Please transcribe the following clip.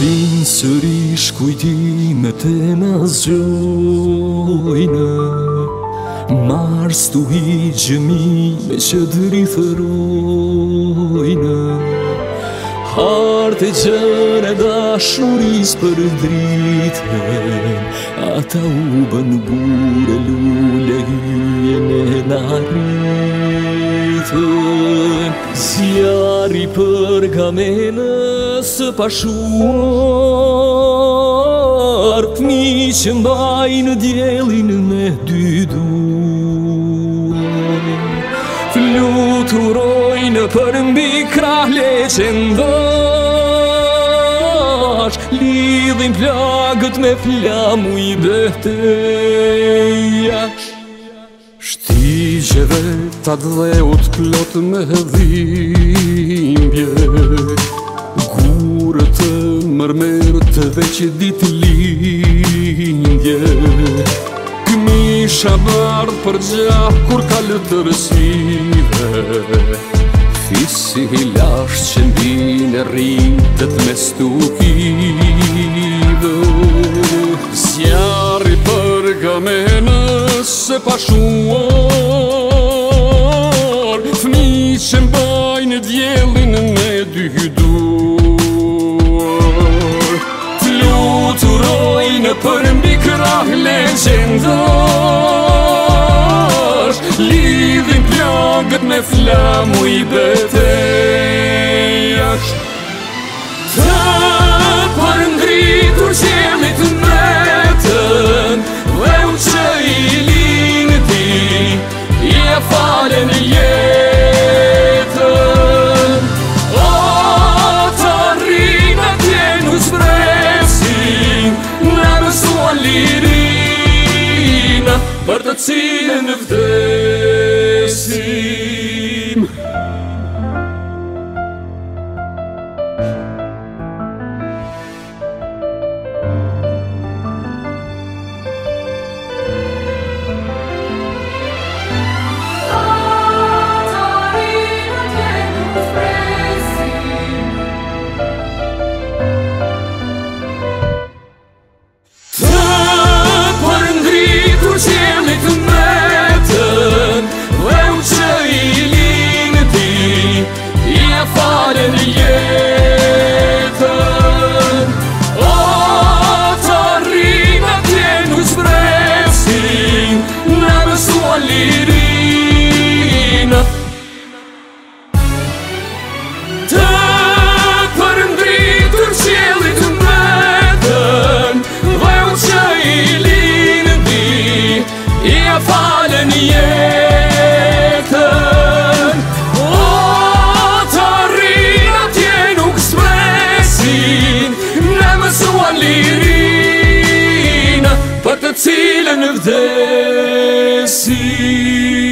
Vin sërish kujtimet e na zgjojnë, Mars tu hiqë mime që dritërojnë, Hartë e gjën e dashuris për dritën, Ata u bën bure lule hyen e narritën. Zjarri pergamenës pashuar, fmi që mbajnë djelin me dy duar, fluturojnë për mbi krah leqendash, lidhin plagët me flamu i betejash. Shtigjeve ta dheut plot me dhimbje, gurët të mërmerët veç ditë lindje, këmisha bardh për gjah kur ka lëtërësive, fisi hilash që mbine rritët me stukive. Zjarri pergamenës se pashuar, fmi që mbajnë djelin me dy duar, fluturojnë për mbi krah leqendash, lidhin plagët me flamu i betejash. Të përndritur qelit metën, dheu që i lindi, I e falen jetën. Ata rrinë atje nu zbresin, na mësuan lirinë, për të cilën vdesim. Falen jetën, ata rrinë atje nu zbresin, na mësuan lirinë. Të përndritur qelit metën, dheu që i lindi, I e falen jetën. Lirinë, për të cilën vdesim.